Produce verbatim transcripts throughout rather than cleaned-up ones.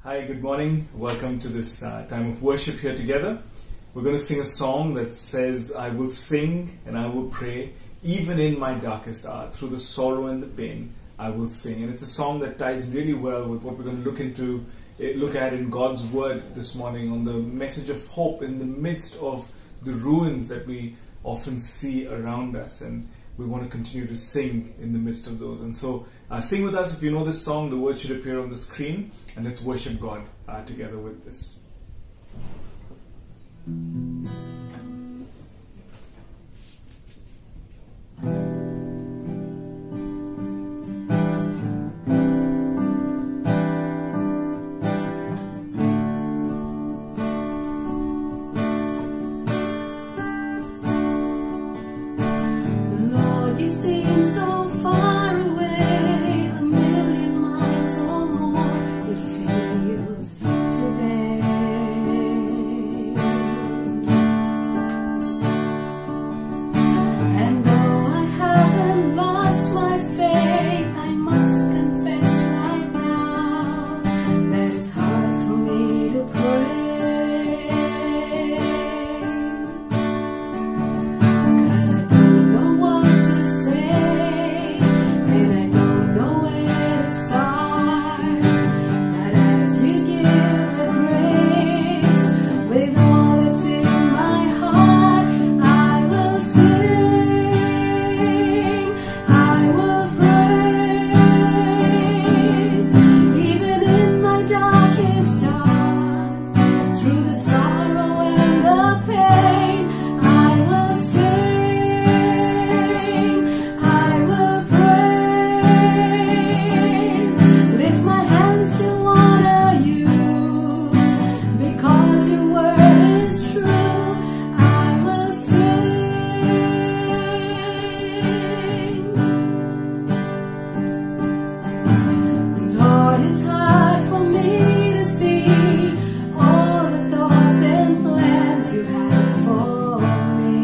Hi, good morning. Welcome to this uh, time of worship here together. We're going to sing a song that says, I will sing and I will pray, even in my darkest hour, through the sorrow and the pain, I will sing. And it's a song that ties in really well with what we're going to look into, look at in God's Word this morning, on the message of hope in the midst of the ruins that we often see around us. And we want to continue to sing in the midst of those. And so uh, sing with us. If you know this song, the word should appear on the screen. And let's worship God uh, together with this. Lord, you seem so far away, a million miles or more, it feels today. And though I haven't lost my faith, I must confess right now that it's hard for me to pray. 'Cause I don't know what to say, and I don't know where to start. But as you give the grace, with all that's in my heart, I will sing, I will praise, even in my darkest hour, through the sorrow and the pain, I will sing, I will praise, lift my hands to honor you, because your word is true, I will sing. Lord, it's hard for me to see all the thoughts and plans you have for me.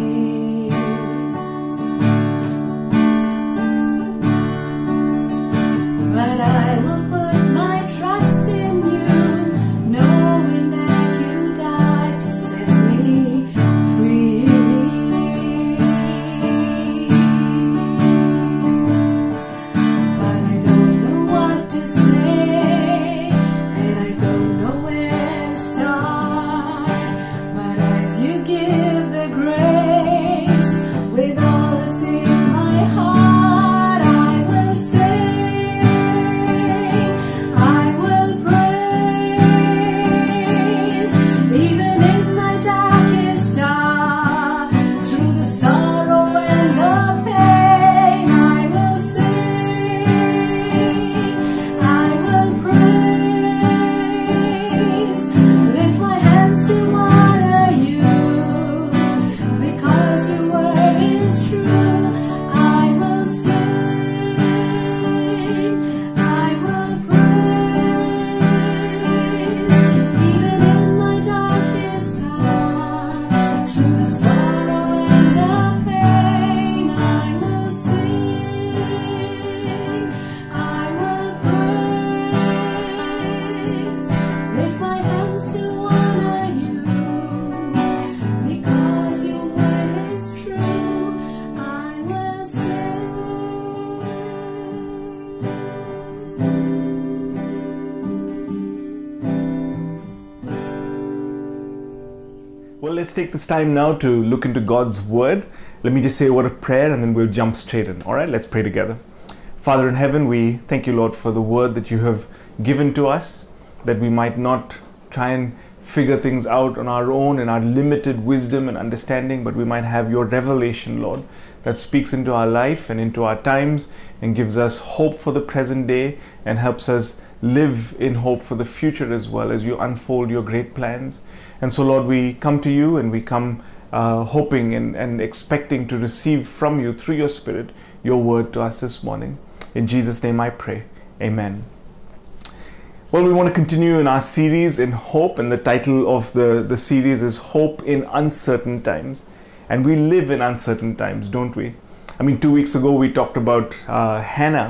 But I will put my trust in you, knowing that you died to set me free. But I don't know what to say, and I don't know where to start. But as you give the grace, with all that's in my heart, I will sing, I will praise, even in my darkest hour, through the sorrow and the pain, I will sing, I will praise, lift my hands to honor you, because your word is true, I will sing, I will praise, even in my darkest hour, through the sorrow and the pain, I will sing, I will praise, lift my hands to honor you, because your word is true, I will sing. Well, let's take this time now to look into God's Word. Let me just say a word of prayer and then we'll jump straight in. All right, let's pray together. Father in heaven, we thank you, Lord, for the Word that you have given to us, that we might not try and figure things out on our own in our limited wisdom and understanding, but we might have your revelation, Lord, that speaks into our life and into our times and gives us hope for the present day and helps us live in hope for the future as well as you unfold your great plans. And so, Lord, we come to you and we come uh, hoping and, and expecting to receive from you through your Spirit your word to us this morning. In Jesus' name I pray. Amen. Well, we want to continue in our series in hope, and the title of the, the series is Hope in Uncertain Times. And we live in uncertain times, don't we? I mean, two weeks ago we talked about uh, Hannah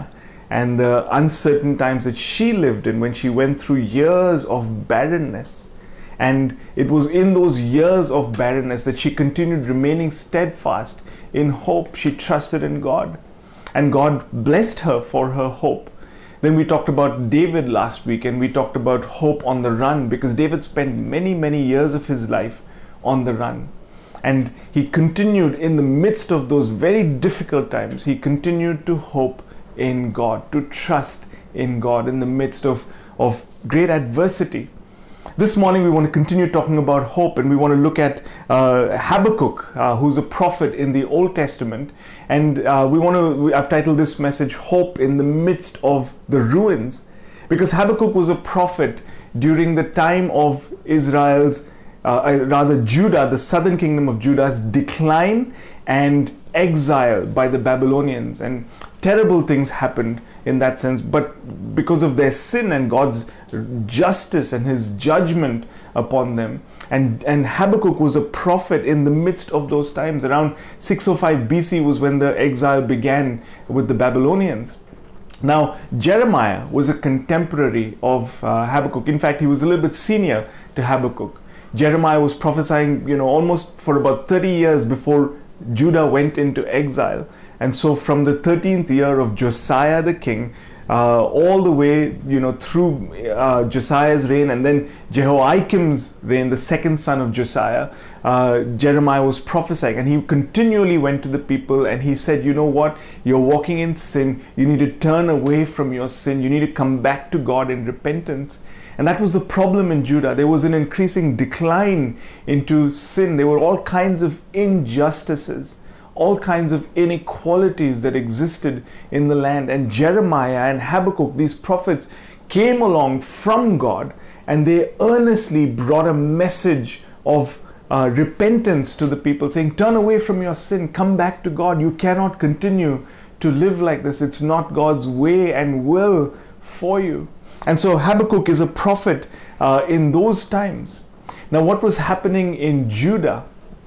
and the uncertain times that she lived in when she went through years of barrenness. And it was in those years of barrenness that she continued remaining steadfast in hope. She trusted in God, and God blessed her for her hope. Then we talked about David last week, and we talked about hope on the run, because David spent many, many years of his life on the run. And he continued in the midst of those very difficult times. He continued to hope in God, to trust in God in the midst of, of great adversity. This morning we want to continue talking about hope, and we want to look at uh, Habakkuk, uh, who's a prophet in the Old Testament. And uh, we want to, I've titled this message, Hope in the Midst of the Ruins, because Habakkuk was a prophet during the time of Israel's Uh, rather Judah, the southern kingdom of Judah's decline and exile by the Babylonians, and terrible things happened in that sense. But because of their sin and God's justice and his judgment upon them, and, and Habakkuk was a prophet in the midst of those times. Around six oh five B C was when the exile began with the Babylonians. Now, Jeremiah was a contemporary of uh, Habakkuk. In fact, he was a little bit senior to Habakkuk. Jeremiah was prophesying, you know, almost for about thirty years before Judah went into exile. And so from the thirteenth year of Josiah the king, uh, all the way, you know, through uh, Josiah's reign, and then Jehoiakim's reign, the second son of Josiah, uh, Jeremiah was prophesying. And he continually went to the people and he said, you know what, you're walking in sin. You need to turn away from your sin. You need to come back to God in repentance. And that was the problem in Judah. There was an increasing decline into sin. There were all kinds of injustices, all kinds of inequalities that existed in the land. And Jeremiah and Habakkuk, these prophets, came along from God, and they earnestly brought a message of uh, repentance to the people, saying, turn away from your sin, come back to God. You cannot continue to live like this. It's not God's way and will for you. And so Habakkuk is a prophet uh, in those times. Now, what was happening in Judah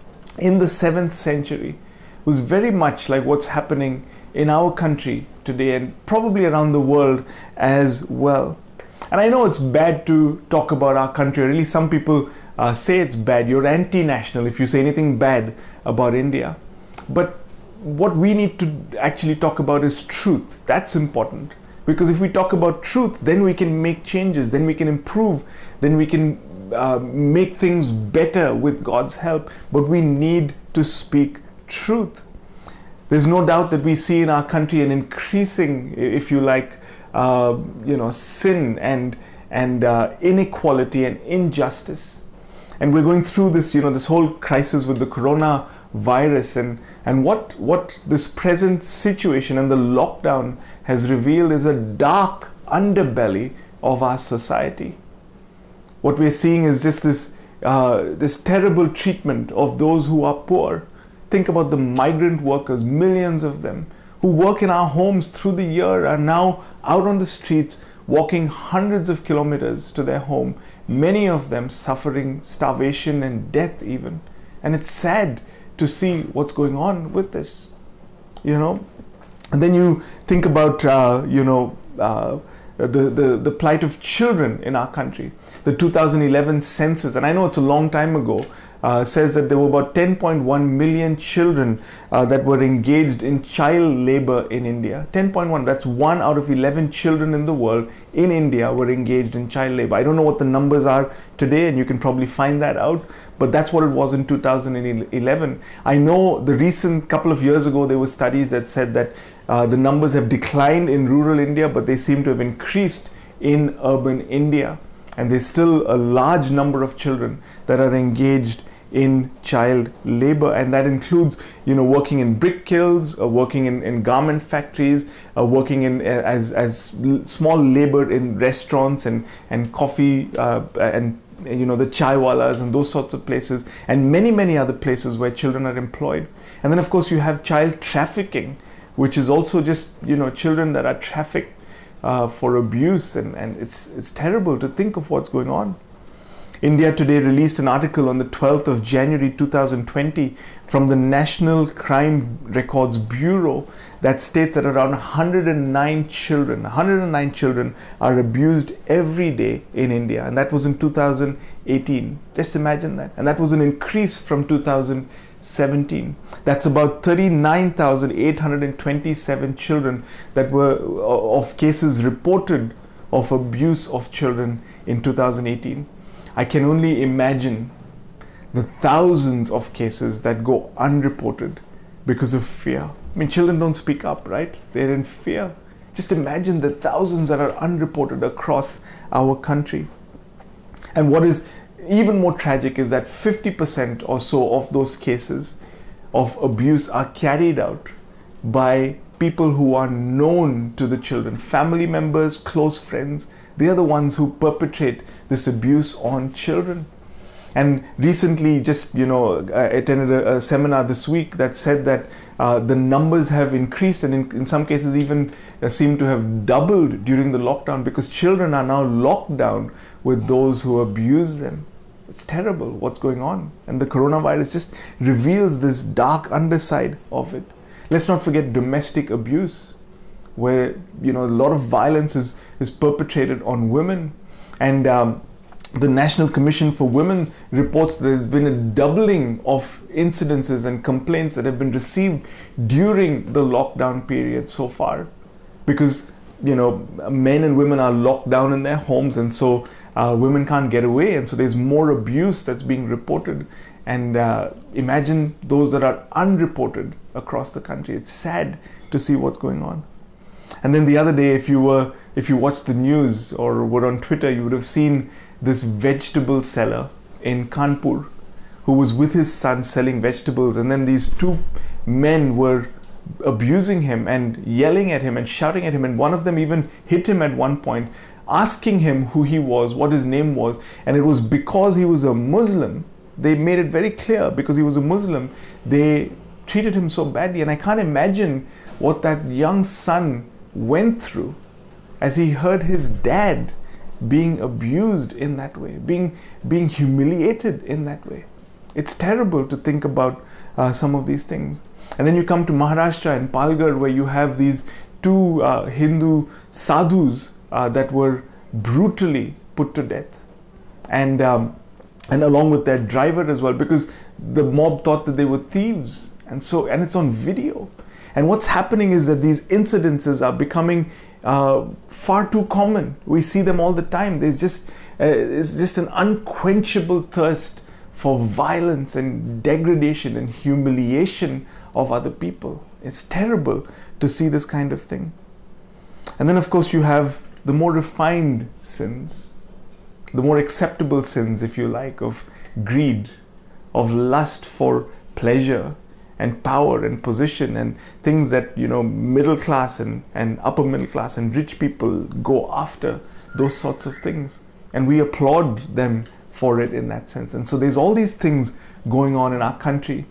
in the seventh century was very much like what's happening in our country today, and probably around the world as well. And I know it's bad to talk about our country, or really some people uh, say it's bad. You're anti-national if you say anything bad about India. But what we need to actually talk about is truth. That's important. Because if we talk about truth, then we can make changes, then we can improve, then we can uh, make things better with God's help. But we need to speak truth. There's no doubt that we see in our country an increasing, if you like, uh, you know, sin and and uh, inequality and injustice. And we're going through this, you know, this whole crisis with the coronavirus, and and what what this present situation and the lockdown has revealed is a dark underbelly of our society. What we're seeing is just this uh, this terrible treatment of those who are poor. Think about the migrant workers, millions of them, who work in our homes through the year, are now out on the streets, walking hundreds of kilometers to their home, many of them suffering starvation and death even. And it's sad to see what's going on with this, you know. And then you think about, uh, you know, uh, the, the, the plight of children in our country. The two thousand eleven census, and I know it's a long time ago, Uh, says that there were about ten point one million children uh, that were engaged in child labor in India. ten point one, that's one out of eleven children in the world in India were engaged in child labor. I don't know what the numbers are today, and you can probably find that out, but that's what it was in two thousand eleven. I know the recent couple of years ago, there were studies that said that uh, the numbers have declined in rural India, but they seem to have increased in urban India. And there's still a large number of children that are engaged in child labor, and that includes, you know, working in brick kilns, uh, working in, in garment factories, uh, working in uh, as as small labor in restaurants and and coffee uh, and you know the chaiwalas and those sorts of places, and many many other places where children are employed. And then of course you have child trafficking, which is also just, you know, children that are trafficked uh, for abuse, and and it's it's terrible to think of what's going on. India Today released an article on the twelfth of January two thousand twenty from the National Crime Records Bureau that states that around one hundred nine children, one hundred nine children are abused every day in India, and that was in two thousand eighteen. Just imagine that. And that was an increase from two thousand seventeen. That's about thirty-nine thousand eight hundred twenty-seven children that were of cases reported of abuse of children in two thousand eighteen. I can only imagine the thousands of cases that go unreported because of fear. I mean, children don't speak up, right? They're in fear. Just imagine the thousands that are unreported across our country. And what is even more tragic is that fifty percent or so of those cases of abuse are carried out by people who are known to the children, family members, close friends. They are the ones who perpetrate this abuse on children. And recently, just, you know, I attended a, a seminar this week that said that uh, the numbers have increased and in, in some cases even uh, seem to have doubled during the lockdown because children are now locked down with those who abuse them. It's terrible what's going on. And the coronavirus just reveals this dark underside of it. Let's not forget domestic abuse, where, you know, a lot of violence is, is perpetrated on women. And um, the National Commission for Women reports there's been a doubling of incidences and complaints that have been received during the lockdown period so far, because, you know, men and women are locked down in their homes, and so uh, women can't get away, and so there's more abuse that's being reported. And uh, imagine those that are unreported across the country. It's sad to see what's going on. And then the other day, if you were, if you watched the news or were on Twitter, you would have seen this vegetable seller in Kanpur who was with his son selling vegetables, and then these two men were abusing him and yelling at him and shouting at him, and one of them even hit him at one point, asking him who he was, what his name was, and it was because he was a Muslim. They made it very clear, because he was a Muslim, they treated him so badly. And I can't imagine what that young son went through as he heard his dad being abused in that way, being being humiliated in that way. It's terrible to think about uh, some of these things. And then you come to Maharashtra and Palghar, where you have these two uh, Hindu sadhus uh, that were brutally put to death, and um, and along with their driver as well, because the mob thought that they were thieves. And so, and it's on video. And what's happening is that these incidences are becoming uh, far too common. We see them all the time. There's just uh, it's just an unquenchable thirst for violence and degradation and humiliation of other people. It's terrible to see this kind of thing. And then, of course, you have the more refined sins, the more acceptable sins, if you like, of greed, of lust for pleasure and power and position, and things that, you know, middle class and, and upper middle class and rich people go after, those sorts of things. And we applaud them for it in that sense. And so there's all these things going on in our country.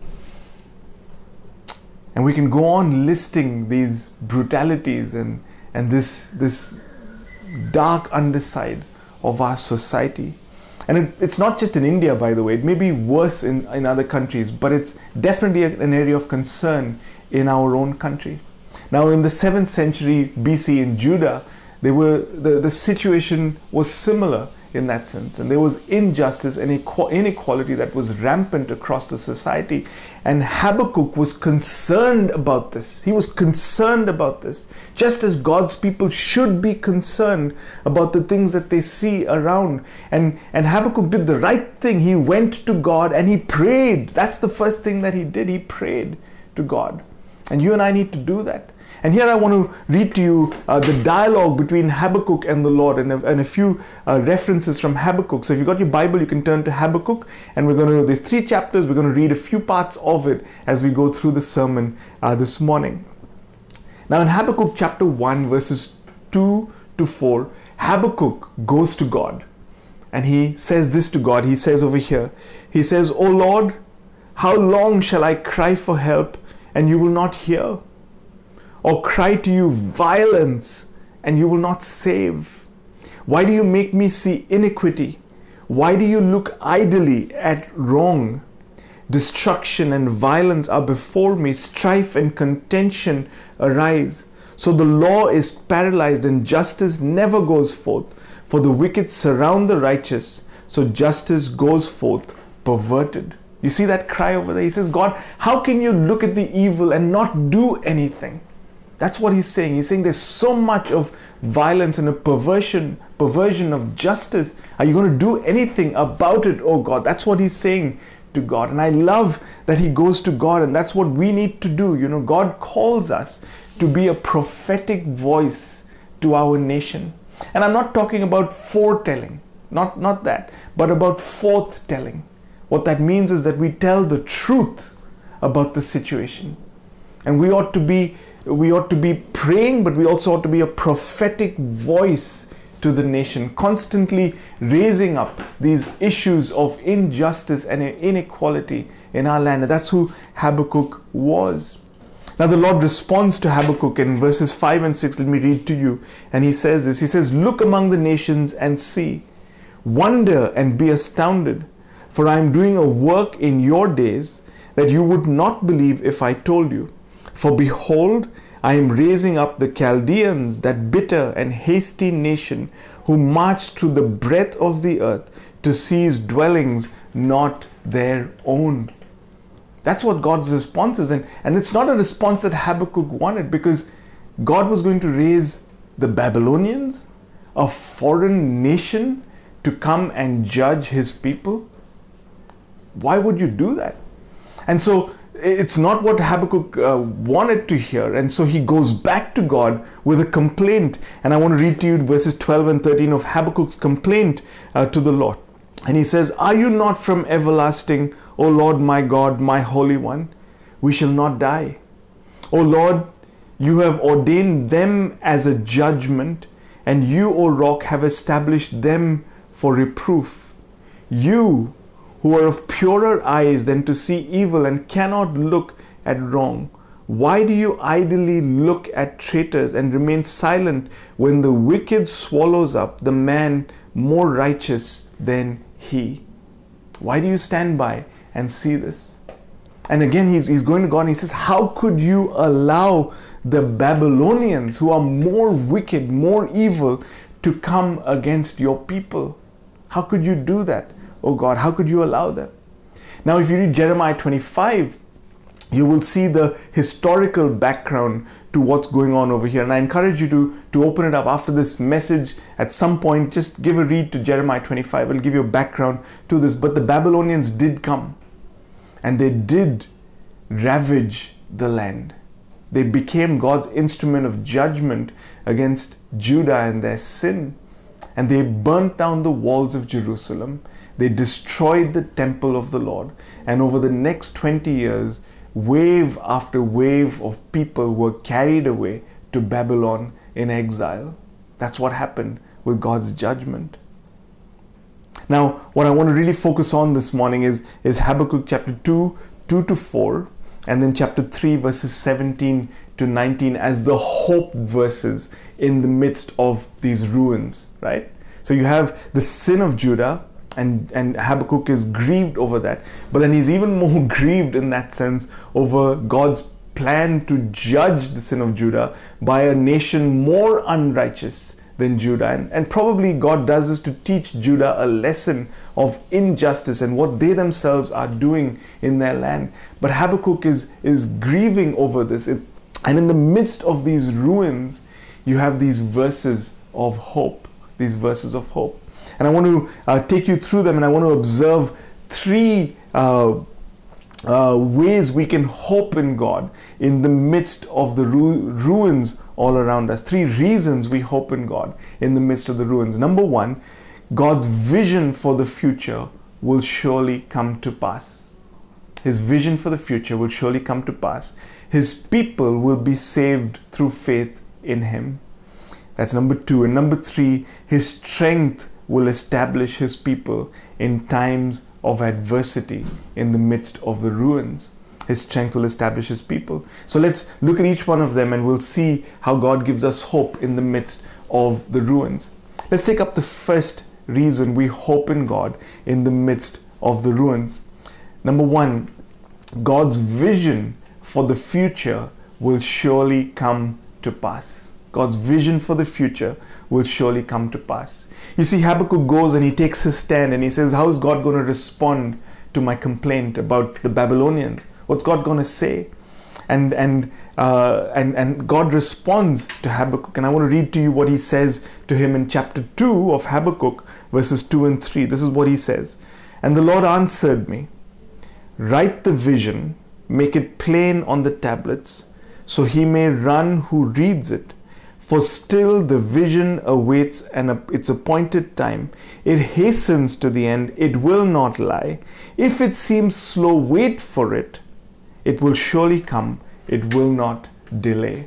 And we can go on listing these brutalities and, and this, this dark underside of our society. And it, it's not just in India, by the way. It may be worse in, in other countries, but it's definitely a, an area of concern in our own country. Now, in the seventh century B C in Judah, they were, the, the situation was similar in that sense. And there was injustice and inequality that was rampant across the society. And Habakkuk was concerned about this. He was concerned about this. Just as God's people should be concerned about the things that they see around. And, and Habakkuk did the right thing. He went to God and he prayed. That's the first thing that he did. He prayed to God. And you and I need to do that. And here I want to read to you uh, the dialogue between Habakkuk and the Lord, and a, and a few uh, references from Habakkuk. So if you've got your Bible, you can turn to Habakkuk, and we're going to, there's three chapters, we're going to read a few parts of it as we go through the sermon uh, this morning. Now in Habakkuk chapter one, verses two to four, Habakkuk goes to God, and he says this to God. He says over here, he says, "O Lord, how long shall I cry for help, and you will not hear? Or cry to you violence, and you will not save? Why do you make me see iniquity? Why do you look idly at wrong? Destruction and violence are before me, strife and contention arise. So the law is paralyzed and justice never goes forth. For the wicked surround the righteous, so justice goes forth perverted. You see that cry over there? He says, God, how can you look at the evil and not do anything? That's what he's saying. He's saying there's so much of violence and a perversion, perversion of justice. Are you going to do anything about it, oh God? That's what he's saying to God. And I love that he goes to God, and that's what we need to do. You know, God calls us to be a prophetic voice to our nation. And I'm not talking about foretelling, not, not that, but about forthtelling. What that means is that we tell the truth about the situation. And we ought to be we ought to be praying, but we also ought to be a prophetic voice to the nation, constantly raising up these issues of injustice and inequality in our land. And that's who Habakkuk was. Now the Lord responds to Habakkuk in verses five and six. Let me read to you. And he says this. He says, look among the nations and see. Wonder and be astounded. For I am doing a work in your days that you would not believe if I told you. For behold, I am raising up the Chaldeans, that bitter and hasty nation, who marched through the breadth of the earth to seize dwellings not their own. That's what God's response is. And, and it's not a response that Habakkuk wanted, because God was going to raise the Babylonians, a foreign nation, to come and judge his people. Why would you do that? And so it's not what Habakkuk uh, wanted to hear. And so he goes back to God with a complaint. And I want to read to you verses twelve and thirteen of Habakkuk's complaint uh, to the Lord. And he says, are you not from everlasting, O Lord my God, my Holy One? We shall not die. O Lord, you have ordained them as a judgment, and you, O Rock, have established them for reproof. You, who are of purer eyes than to see evil and cannot look at wrong, why do you idly look at traitors and remain silent when the wicked swallows up the man more righteous than he? Why do you stand by and see this? And again, he's, he's going to God and he says, how could you allow the Babylonians, who are more wicked, more evil, to come against your people? How could you do that? Oh God, how could you allow them? Now, if you read Jeremiah twenty-five, you will see the historical background to what's going on over here. And I encourage you to, to open it up after this message. At some point, just give a read to Jeremiah twenty-five. It'll give you a background to this. But the Babylonians did come, and they did ravage the land. They became God's instrument of judgment against Judah and their sin. And they burnt down the walls of Jerusalem. They destroyed the temple of the Lord. And over the next twenty years, wave after wave of people were carried away to Babylon in exile. That's what happened with God's judgment. Now, what I want to really focus on this morning is, is Habakkuk chapter two, two to four, and then chapter three, verses seventeen to nineteen as the hope verses in the midst of these ruins, right? So you have the sin of Judah, and, and Habakkuk is grieved over that. But then he's even more grieved in that sense over God's plan to judge the sin of Judah by a nation more unrighteous than Judah. And, and probably God does this to teach Judah a lesson of injustice and what they themselves are doing in their land. But Habakkuk is, is grieving over this. It, and in the midst of these ruins, you have these verses of hope. These verses of hope. And I want to uh, take you through them, and I want to observe three uh, uh, ways we can hope in God in the midst of the ru- ruins all around us. Three reasons we hope in God in the midst of the ruins. Number one, God's vision for the future will surely come to pass. His vision for the future will surely come to pass. His people will be saved through faith in Him. That's number two. And number three, His strength will establish His people in times of adversity in the midst of the ruins. His strength will establish His people. So let's look at each one of them, and we'll see how God gives us hope in the midst of the ruins. Let's take up the first reason we hope in God in the midst of the ruins. Number one, God's vision for the future will surely come to pass. God's vision for the future will surely come to pass. You see, Habakkuk goes and he takes his stand and he says, how is God going to respond to my complaint about the Babylonians? What's God going to say? And and uh, and and God responds to Habakkuk. And I want to read to you what he says to him in chapter two of Habakkuk, verses two and three. This is what he says. And the Lord answered me, write the vision, make it plain on the tablets, so he may run who reads it. For still the vision awaits an, its appointed time. It hastens to the end. It will not lie. If it seems slow, wait for it. It will surely come. It will not delay.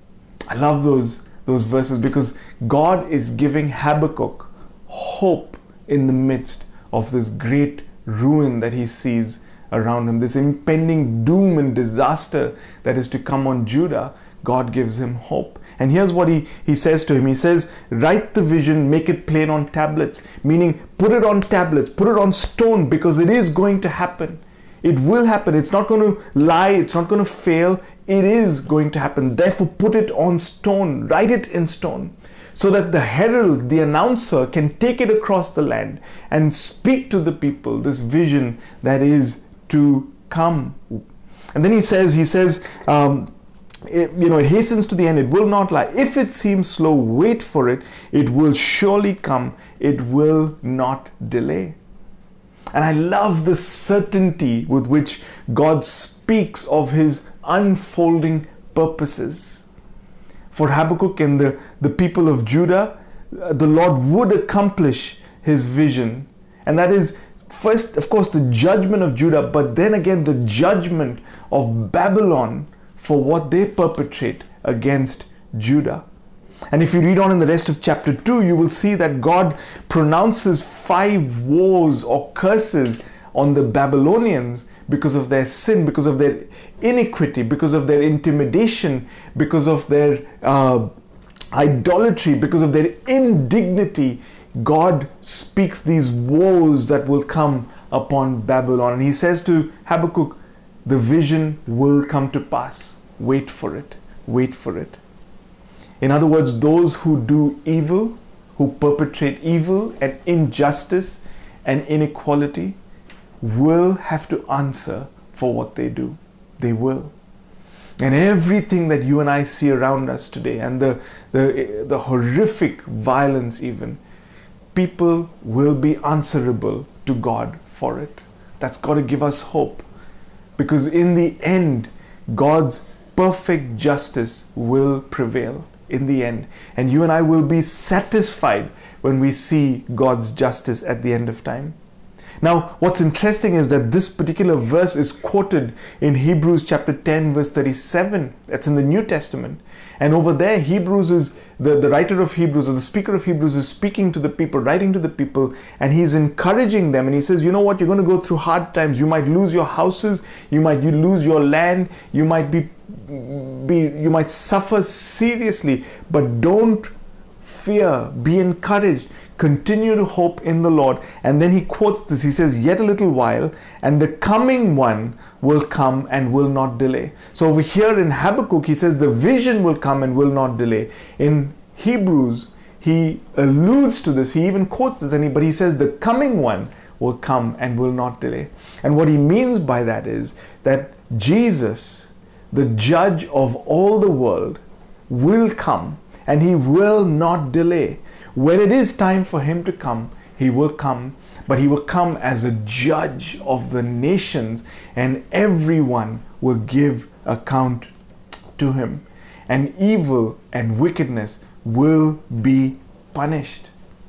I love those, those verses because God is giving Habakkuk hope in the midst of this great ruin that he sees around him, this impending doom and disaster that is to come on Judah. God gives him hope. And here's what he, he says to him. He says, write the vision, make it plain on tablets, meaning put it on tablets, put it on stone, because it is going to happen. It will happen. It's not going to lie. It's not going to fail. It is going to happen. Therefore, put it on stone, write it in stone, so that the herald, the announcer, can take it across the land and speak to the people this vision that is to come. And then he says, he says, um, it, you know, it hastens to the end. It will not lie. If it seems slow, wait for it. It will surely come. It will not delay. And I love the certainty with which God speaks of his unfolding purposes. For Habakkuk and the, the people of Judah, the Lord would accomplish his vision. And that is first, of course, the judgment of Judah, but then again, the judgment of Babylon for what they perpetrate against Judah. And if you read on in the rest of chapter two, you will see that God pronounces five woes or curses on the Babylonians because of their sin, because of their iniquity, because of their intimidation, because of their uh, idolatry, because of their indignity. God speaks these woes that will come upon Babylon. And he says to Habakkuk, the vision will come to pass. Wait for it. Wait for it. In other words, those who do evil, who perpetrate evil and injustice and inequality, will have to answer for what they do. They will. And everything that you and I see around us today, and the, the, the horrific violence even, people will be answerable to God for it. That's got to give us hope. Because in the end, God's perfect justice will prevail. In the end, and you and I will be satisfied when we see God's justice at the end of time. Now, what's interesting is that this particular verse is quoted in Hebrews chapter ten, verse thirty-seven. That's in the New Testament. And over there, Hebrews is the, the writer of Hebrews, or the speaker of Hebrews, is speaking to the people, writing to the people, and he's encouraging them. And he says, you know what, you're going to go through hard times. You might lose your houses, you might you lose your land, you might be Be, you might suffer seriously, but don't fear, be encouraged, continue to hope in the Lord. And then he quotes this, he says, yet a little while, and the coming one will come and will not delay. So over here in Habakkuk, he says the vision will come and will not delay. In Hebrews, he alludes to this, he even quotes this, and he, but he says the coming one will come and will not delay. And what he means by that is that Jesus, the judge of all the world, will come and he will not delay. When it is time for him to come, he will come, but he will come as a judge of the nations, and everyone will give account to him. And evil and wickedness will be punished.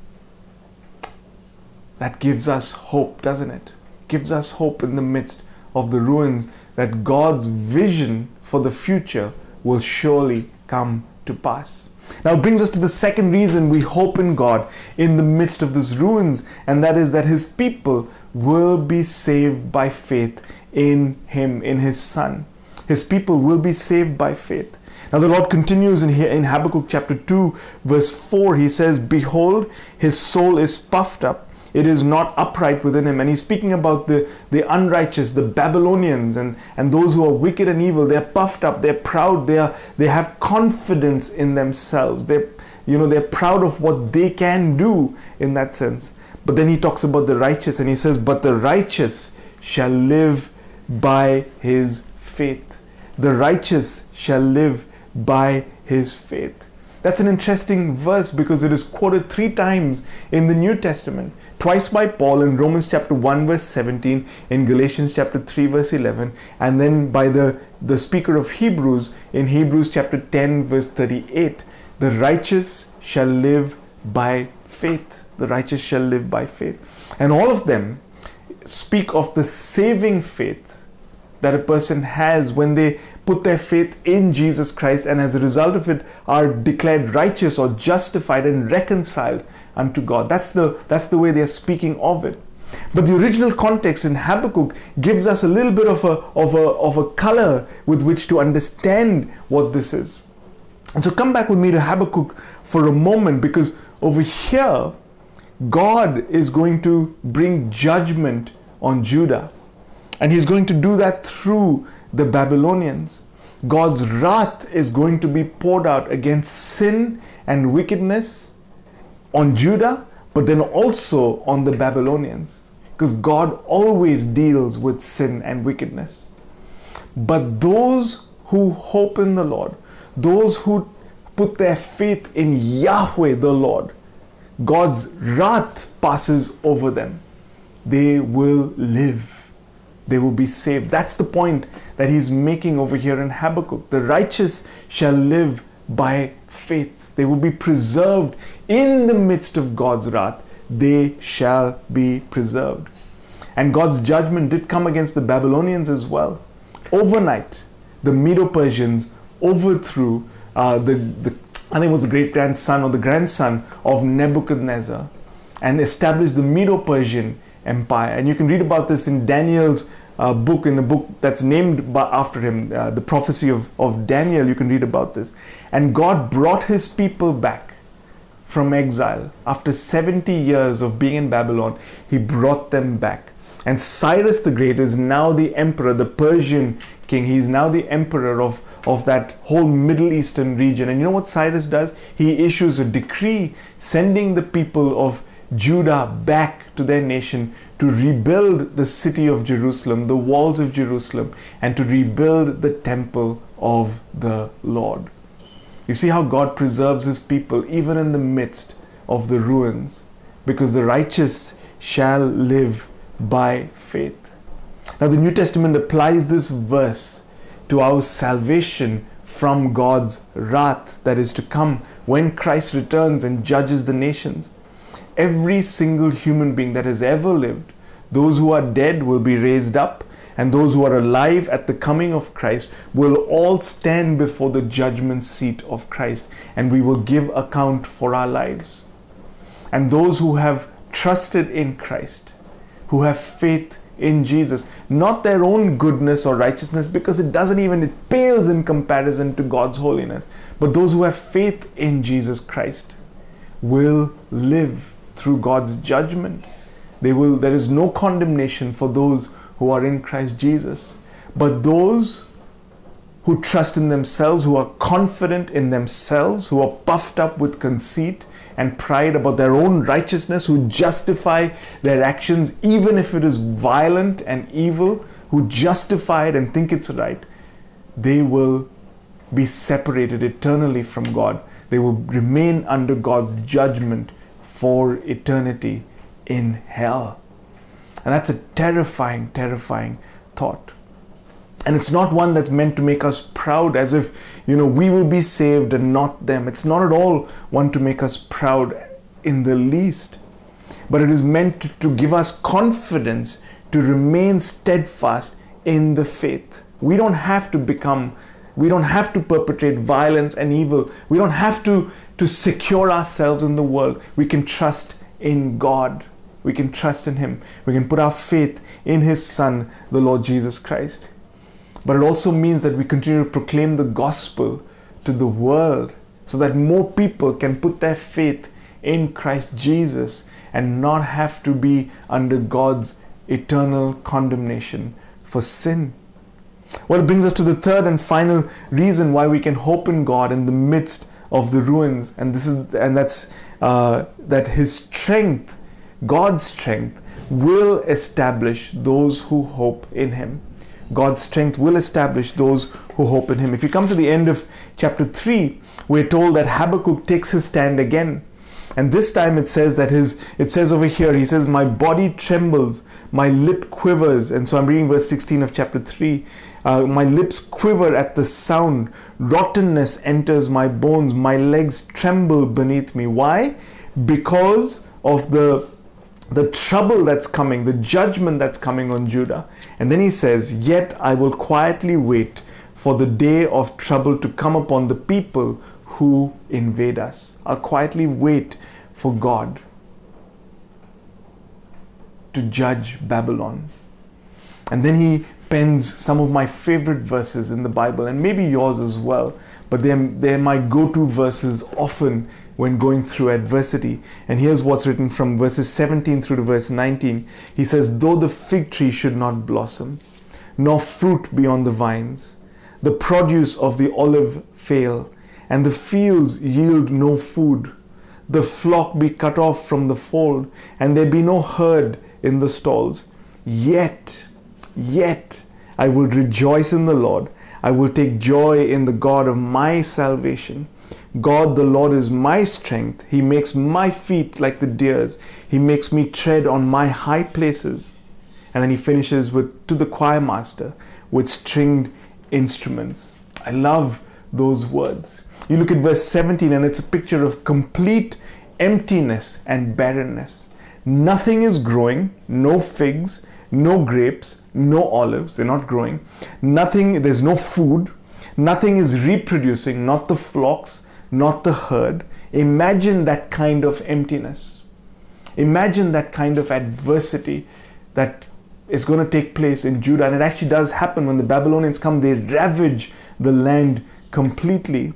That gives us hope, doesn't it? Gives us hope in the midst of the ruins, that God's vision for the future will surely come to pass. Now it brings us to the second reason we hope in God in the midst of these ruins, and that is that his people will be saved by faith in him, in his Son. His people will be saved by faith. Now the Lord continues in here in Habakkuk chapter two, verse four. He says, behold, his soul is puffed up. It is not upright within him. And he's speaking about the, the unrighteous, the Babylonians, and, and those who are wicked and evil. They're puffed up. They're proud. They are, they have confidence in themselves. They're, you know, they're proud of what they can do in that sense. But then he talks about the righteous, and he says, but the righteous shall live by his faith. The righteous shall live by his faith. That's an interesting verse because it is quoted three times in the New Testament. Twice by Paul in Romans chapter one verse seventeen, in Galatians chapter three verse eleven, and then by the, the speaker of Hebrews in Hebrews chapter ten verse thirty-eight. The righteous shall live by faith. The righteous shall live by faith. And all of them speak of the saving faith that a person has when they put their faith in Jesus Christ, and as a result of it are declared righteous or justified and reconciled unto God. That's the, that's the way they're speaking of it. But the original context in Habakkuk gives us a little bit of a, of a, of a color with which to understand what this is. And so come back with me to Habakkuk for a moment, because over here, God is going to bring judgment on Judah. And he's going to do that through the Babylonians. God's wrath is going to be poured out against sin and wickedness on Judah, but then also on the Babylonians, because God always deals with sin and wickedness. But those who hope in the Lord, those who put their faith in Yahweh the Lord, God's wrath passes over them. They will live. They will be saved. That's the point that he's making over here in Habakkuk. The righteous shall live by faith. They will be preserved in the midst of God's wrath. They shall be preserved. And God's judgment did come against the Babylonians as well. Overnight, the Medo-Persians overthrew uh, the, the, I think it was the great-grandson or the grandson of Nebuchadnezzar, and established the Medo-Persian Empire. And you can read about this in Daniel's uh, book, in the book that's named by, after him, uh, the prophecy of, of Daniel. You can read about this. And God brought his people back from exile. After seventy years of being in Babylon, he brought them back. And Cyrus the Great is now the emperor, the Persian king. He's now the emperor of, of that whole Middle Eastern region. And you know what Cyrus does? He issues a decree sending the people of Judah back to their nation to rebuild the city of Jerusalem, the walls of Jerusalem, and to rebuild the temple of the Lord. You see how God preserves his people even in the midst of the ruins, because the righteous shall live by faith. Now the New Testament applies this verse to our salvation from God's wrath that is to come when Christ returns and judges the nations. Every single human being that has ever lived, those who are dead will be raised up, and those who are alive at the coming of Christ will all stand before the judgment seat of Christ, and we will give account for our lives. And those who have trusted in Christ, who have faith in Jesus, not their own goodness or righteousness, because it doesn't even, it pales in comparison to God's holiness, but those who have faith in Jesus Christ will live through God's judgment. They will, there is no condemnation for those who are in Christ Jesus. But those who trust in themselves, who are confident in themselves, who are puffed up with conceit and pride about their own righteousness, who justify their actions even if it is violent and evil, who justify it and think it's right, they will be separated eternally from God. They will remain under God's judgment for eternity in hell. And that's a terrifying, terrifying thought. And it's not one that's meant to make us proud as if, you know, we will be saved and not them. It's not at all one to make us proud in the least. But it is meant to, to give us confidence to remain steadfast in the faith. We don't have to become, we don't have to perpetrate violence and evil. We don't have to to secure ourselves in the world. We can trust in God. We can trust in him. We can put our faith in his Son, the Lord Jesus Christ. But it also means that we continue to proclaim the gospel to the world so that more people can put their faith in Christ Jesus and not have to be under God's eternal condemnation for sin. Well, it brings us to the third and final reason why we can hope in God in the midst of the ruins, and this is and that's uh, that His strength, God's strength, will establish those who hope in Him. God's strength will establish those who hope in Him. If you come to the end of chapter three, we're told that Habakkuk takes his stand again. And this time it says that his, it says over here, he says, my body trembles, my lip quivers. And so I'm reading verse sixteen of chapter three. Uh, my lips quiver at the sound. Rottenness enters my bones. My legs tremble beneath me. Why? Because of the, the trouble that's coming, the judgment that's coming on Judah. And then he says, yet I will quietly wait for the day of trouble to come upon the people who invade us. I'll quietly wait for God to judge Babylon. And then he pens some of my favorite verses in the Bible, and maybe yours as well, but they're, they're my go-to verses often when going through adversity. And here's what's written from verses seventeen through to verse nineteen. He says, though the fig tree should not blossom, nor fruit be on the vines, the produce of the olive fail, and the fields yield no food, the flock be cut off from the fold, and there be no herd in the stalls, yet, yet I will rejoice in the Lord. I will take joy in the God of my salvation. God the Lord is my strength. He makes my feet like the deer's. He makes me tread on my high places. And then he finishes with, to the choir master, with stringed instruments. I love those words. You look at verse seventeen and it's a picture of complete emptiness and barrenness. Nothing is growing, no figs, no grapes, no olives, they're not growing. Nothing, there's no food. Nothing is reproducing, not the flocks, not the herd. Imagine that kind of emptiness. Imagine that kind of adversity that is going to take place in Judah. And it actually does happen when the Babylonians come, they ravage the land completely.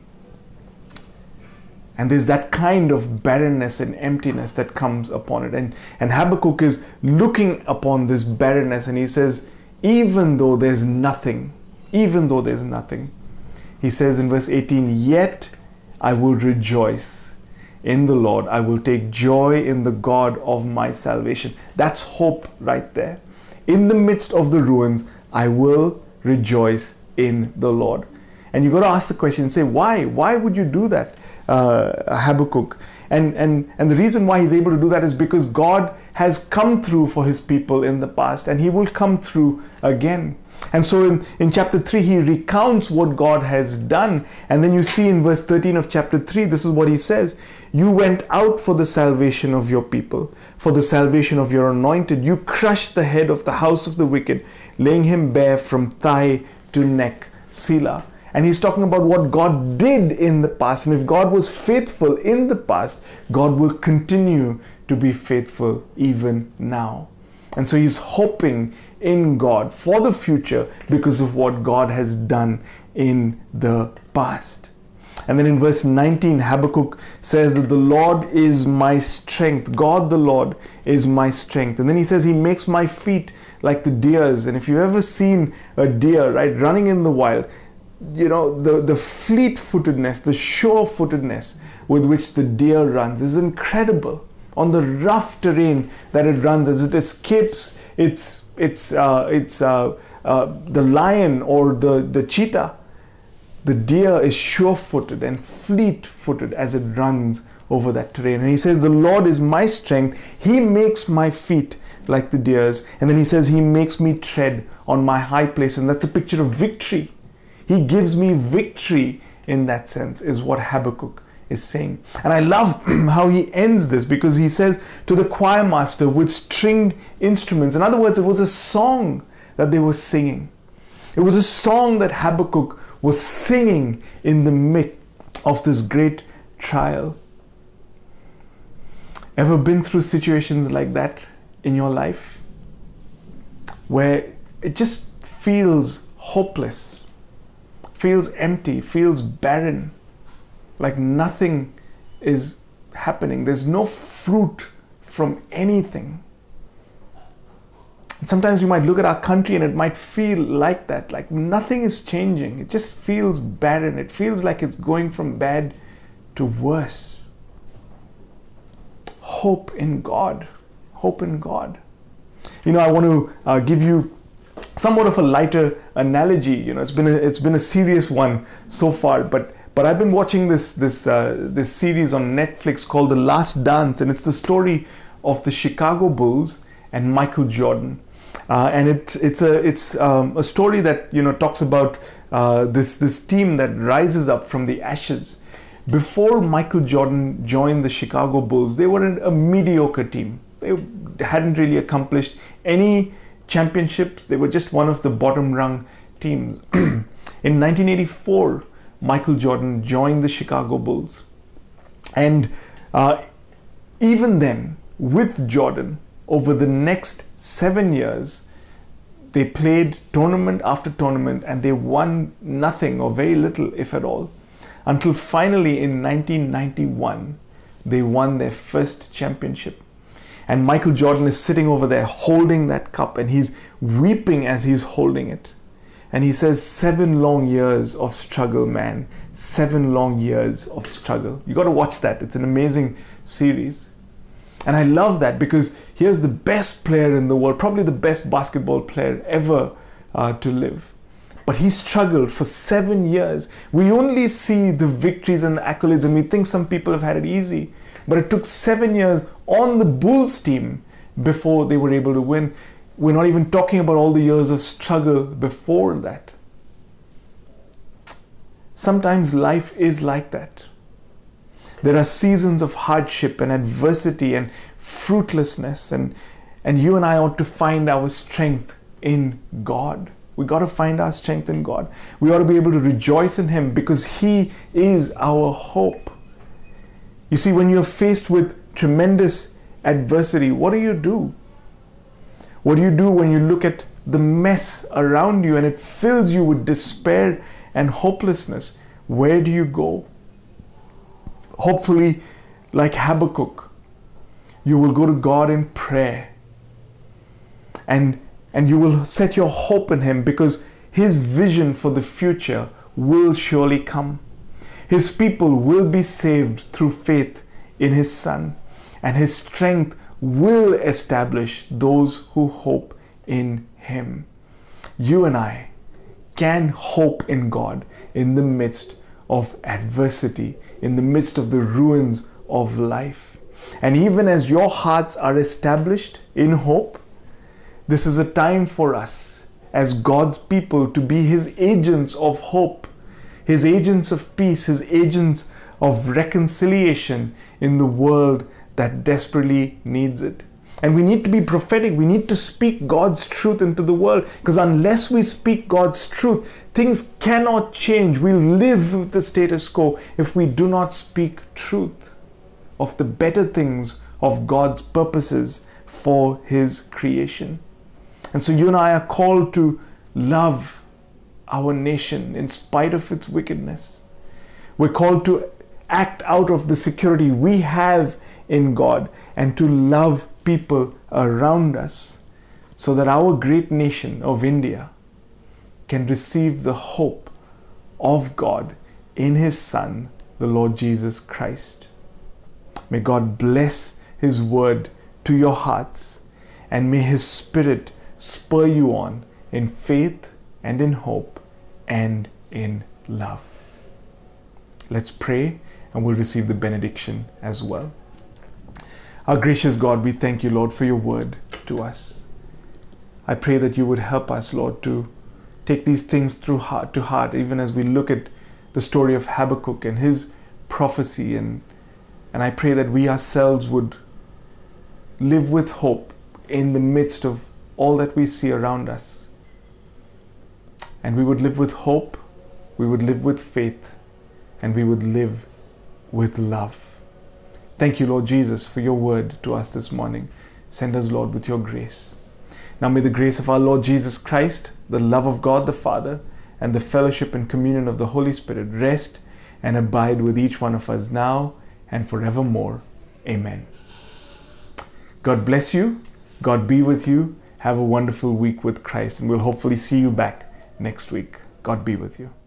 And there's that kind of barrenness and emptiness that comes upon it. And, and Habakkuk is looking upon this barrenness and he says, even though there's nothing, even though there's nothing, he says in verse eighteen, yet I will rejoice in the Lord. I will take joy in the God of my salvation. That's hope right there. In the midst of the ruins, I will rejoice in the Lord. And you got to ask the question and say, why? Why would you do that, uh, Habakkuk? And, and, and the reason why he's able to do that is because God has come through for his people in the past, and he will come through again. And so in, in chapter three, he recounts what God has done. And then you see in verse thirteen of chapter three, this is what he says. You went out for the salvation of your people, for the salvation of your anointed. You crushed the head of the house of the wicked, laying him bare from thigh to neck. Selah. And he's talking about what God did in the past. And if God was faithful in the past, God will continue to be faithful even now. And so he's hoping in God for the future because of what God has done in the past. And then in verse nineteen, Habakkuk says that the Lord is my strength. God the Lord is my strength. And then he says he makes my feet like the deer's. And if you've ever seen a deer, right, running in the wild, you know, the, the fleet-footedness, the sure-footedness with which the deer runs is incredible. On the rough terrain that it runs, as it escapes its, its, uh, its, uh, uh, the lion or the, the cheetah, the deer is sure-footed and fleet-footed as it runs over that terrain. And he says, the Lord is my strength. He makes my feet like the deer's. And then he says, he makes me tread on my high places. And that's a picture of victory. He gives me victory in that sense, is what Habakkuk is saying. And I love how he ends this, because he says to the choir master with stringed instruments. In other words, it was a song that they were singing. It was a song that Habakkuk was singing in the midst of this great trial. Ever been through situations like that in your life, where it just feels hopeless, feels empty, feels barren, like nothing is happening. There's no fruit from anything. And sometimes you might look at our country and it might feel like that, like nothing is changing. It just feels barren. It feels like it's going from bad to worse. Hope in God. Hope in God. You know, I want to uh, give you somewhat of a lighter analogy. You know, it's been a, it's been a serious one so far, but but I've been watching this this uh, this series on Netflix called The Last Dance, and it's the story of the Chicago Bulls and Michael Jordan. Uh, and it, it's a it's um, a story that, you know, talks about uh, this this team that rises up from the ashes. Before Michael Jordan joined the Chicago Bulls, they were a mediocre team. They hadn't really accomplished any championships. They were just one of the bottom rung teams. In nineteen eighty-four, Michael Jordan joined the Chicago Bulls. And uh, even then, with Jordan, over the next seven years, they played tournament after tournament and they won nothing or very little, if at all. Until finally in nineteen ninety-one, they won their first championship. And Michael Jordan is sitting over there holding that cup and he's weeping as he's holding it. And he says, seven long years of struggle, man. Seven long years of struggle. You got to watch that. It's an amazing series. And I love that because here's the best player in the world, probably the best basketball player ever uh, to live. But he struggled for seven years. We only see the victories and the accolades and we think some people have had it easy. But it took seven years on the Bulls team before they were able to win. We're not even talking about all the years of struggle before that. Sometimes life is like that. There are seasons of hardship and adversity and fruitlessness, and, and you and I ought to find our strength in God. We got to find our strength in God. We ought to be able to rejoice in Him because He is our hope. You see, when you're faced with tremendous adversity, what do you do? What do you do when you look at the mess around you and it fills you with despair and hopelessness? Where do you go? Hopefully, like Habakkuk, you will go to God in prayer and, and you will set your hope in Him because His vision for the future will surely come. His people will be saved through faith in His Son, and His strength will establish those who hope in Him. You and I can hope in God in the midst of adversity, in the midst of the ruins of life. And even as your hearts are established in hope, this is a time for us as God's people to be His agents of hope, His agents of peace, His agents of reconciliation in the world that desperately needs it. And we need to be prophetic. We need to speak God's truth into the world, because unless we speak God's truth, things cannot change. We'll live with the status quo if we do not speak truth of the better things of God's purposes for His creation. And so you and I are called to love our nation in spite of its wickedness. We're called to act out of the security we have in God and to love people around us so that our great nation of India can receive the hope of God in His Son, the Lord Jesus Christ. May God bless His word to your hearts, and may His Spirit spur you on in faith and in hope and in love. Let's pray and we'll receive the benediction as well. Our gracious God, we thank you, Lord, for your word to us. I pray that you would help us, Lord, to take these things through heart to heart, even as we look at the story of Habakkuk and his prophecy. And, and I pray that we ourselves would live with hope in the midst of all that we see around us. And we would live with hope, we would live with faith, and we would live with love. Thank you, Lord Jesus, for your word to us this morning. Send us, Lord, with your grace. Now may the grace of our Lord Jesus Christ, the love of God the Father, and the fellowship and communion of the Holy Spirit rest and abide with each one of us now and forevermore. Amen. God bless you. God be with you. Have a wonderful week with Christ, and we'll hopefully see you back next week. God be with you.